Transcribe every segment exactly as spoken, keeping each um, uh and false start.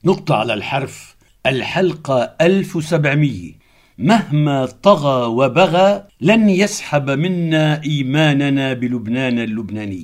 نقطة على الحرف. الحلقة ألف وسبعمية. مهما طغى وبغى لن يسحب منا إيماننا بلبنان اللبناني.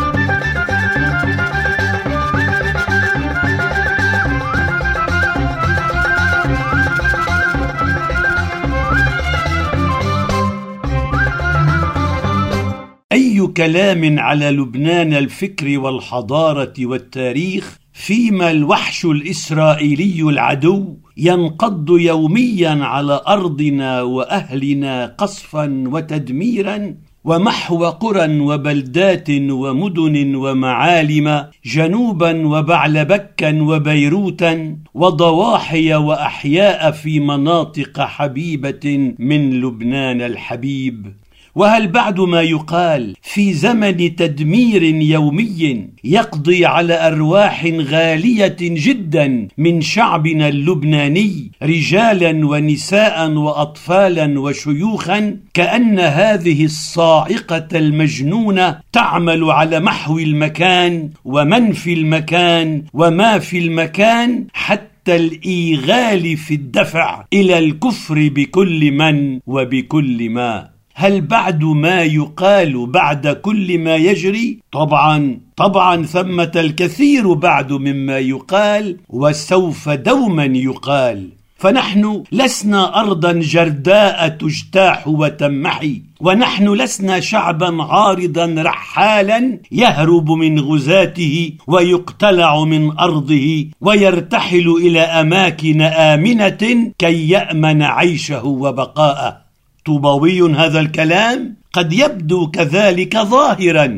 أي كلام على لبنان الفكر والحضارة والتاريخ فيما الوحش الإسرائيلي العدو ينقض يوميا على أرضنا وأهلنا قصفا وتدميرا، ومحو قرى وبلدات ومدن ومعالم جنوبا وبعلبكا وبيروتا وضواحي وأحياء في مناطق حبيبة من لبنان الحبيب. وهل بعد ما يقال في زمن تدمير يومي يقضي على أرواح غالية جدا من شعبنا اللبناني رجالا ونساء وأطفالا وشيوخا، كأن هذه الصاعقة المجنونة تعمل على محو المكان ومنفي المكان وما في المكان، حتى الإيغال في الدفع إلى الكفر بكل من وبكل ما. هل بعد ما يقال بعد كل ما يجري؟ طبعا طبعا ثمة الكثير بعد مما يقال، وسوف دوما يقال. فنحن لسنا أرضا جرداء تجتاح وتمحي، ونحن لسنا شعبا عارضا رحالا يهرب من غزاته ويقتلع من أرضه ويرتحل إلى أماكن آمنة كي يأمن عيشه وبقاءه. طوباوي هذا الكلام قد يبدو كذلك ظاهرا،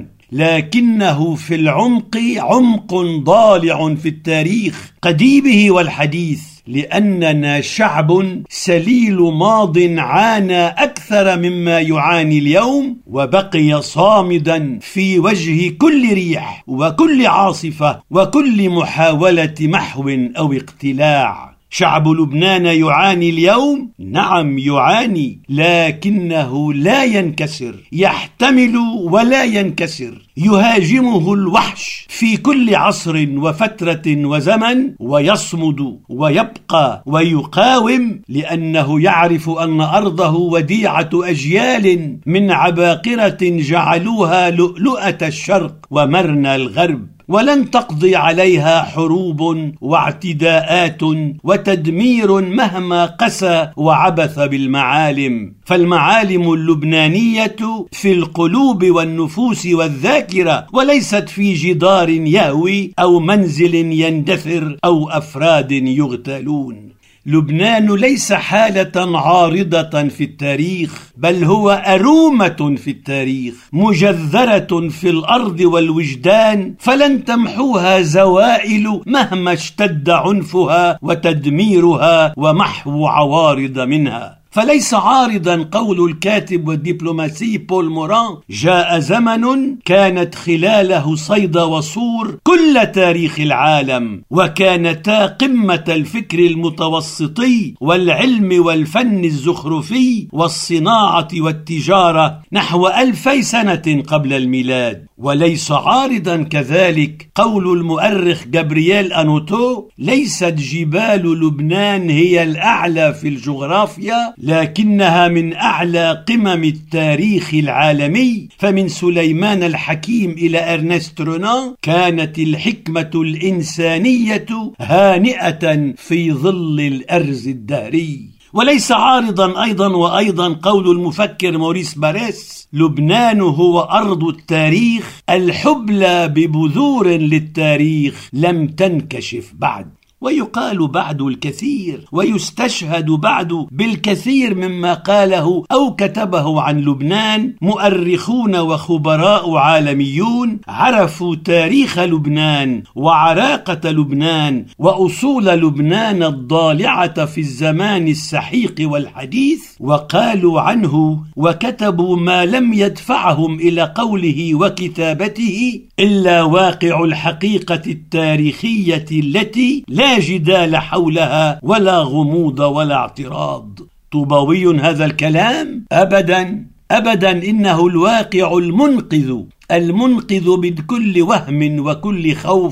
لكنه في العمق عمق ضالع في التاريخ قديمه والحديث، لأننا شعب سليل ماض عانى أكثر مما يعاني اليوم، وبقي صامدا في وجه كل ريح وكل عاصفة وكل محاولة محو أو اقتلاع. شعب لبنان يعاني اليوم، نعم يعاني، لكنه لا ينكسر، يحتمل ولا ينكسر. يهاجمه الوحش في كل عصر وفترة وزمن، ويصمد ويبقى ويقاوم، لأنه يعرف أن أرضه وديعة أجيال من عباقرة جعلوها لؤلؤة الشرق ومرنى الغرب، ولن تقضي عليها حروب واعتداءات وتدمير مهما قسى وعبث بالمعالم. فالمعالم اللبنانية في القلوب والنفوس والذاكرة، وليست في جدار يهوي أو منزل يندثر أو أفراد يغتالون. لبنان ليس حالة عارضة في التاريخ، بل هو أرومة في التاريخ مجذرة في الأرض والوجدان، فلن تمحوها زوائل مهما اشتد عنفها وتدميرها ومحو عوارض منها. فليس عارضا قول الكاتب والدبلوماسي بول موران: جاء زمن كانت خلاله صيدا وصور كل تاريخ العالم، وكانتا قمة الفكر المتوسطي والعلم والفن الزخرفي والصناعة والتجارة نحو ألفي سنة قبل الميلاد. وليس عارضا كذلك قول المؤرخ جابرييل أنوتو: ليست جبال لبنان هي الأعلى في الجغرافيا، لكنها من أعلى قمم التاريخ العالمي. فمن سليمان الحكيم إلى أرنست رونان كانت الحكمة الإنسانية هانئة في ظل الأرز الدهري. وليس عارضا أيضا وأيضا قول المفكر موريس باريس: لبنان هو أرض التاريخ الحبلى ببذور للتاريخ لم تنكشف بعد. ويقال بعد الكثير ويستشهد بعد بالكثير مما قاله أو كتبه عن لبنان مؤرخون وخبراء عالميون عرفوا تاريخ لبنان وعراقة لبنان وأصول لبنان الضالعة في الزمان السحيق والحديث، وقالوا عنه وكتبوا ما لم يدفعهم إلى قوله وكتابته إلا واقع الحقيقة التاريخية التي لا لا جدال حولها ولا غموض ولا اعتراض. طوباوي هذا الكلام؟ أبدا أبدا، إنه الواقع المنقذ المنقذ من كل وهم وكل خوف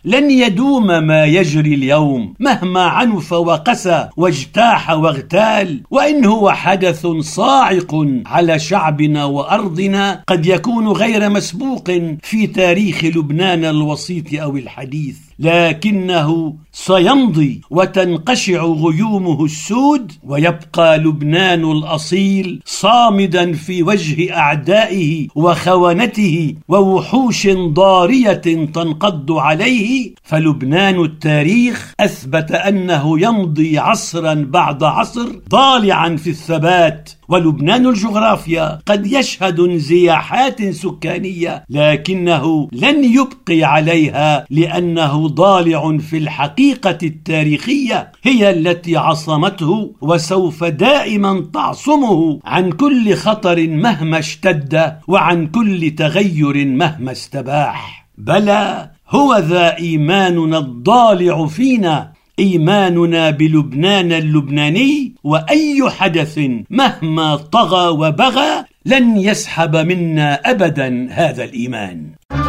لن يدوم ما يجري اليوم مهما عنف وقسى واجتاح واغتال، وإن هو حدث صاعق على شعبنا وأرضنا قد يكون غير مسبوق في تاريخ لبنان الوسيط أو الحديث، لكنه سيمضي وتنقشع غيومه السود، ويبقى لبنان الأصيل صامدا في وجه أعدائه وخونته ووحوش ضارية تنقض عليه. فلبنان التاريخ أثبت أنه يمضي عصرا بعد عصر ضالعا في الثبات، ولبنان الجغرافيا قد يشهد انزياحات سكانية لكنه لن يبقي عليها، لأنه ضالع في الحقيقة التاريخية هي التي عصمته وسوف دائما تعصمه عن كل خطر مهما اشتد وعن كل تغير مهما استباح. بلى هو ذا إيماننا الضالع فينا، إيماننا بلبنان اللبناني، وأي حدث مهما طغى وبغى لن يسحب منا أبدا هذا الإيمان.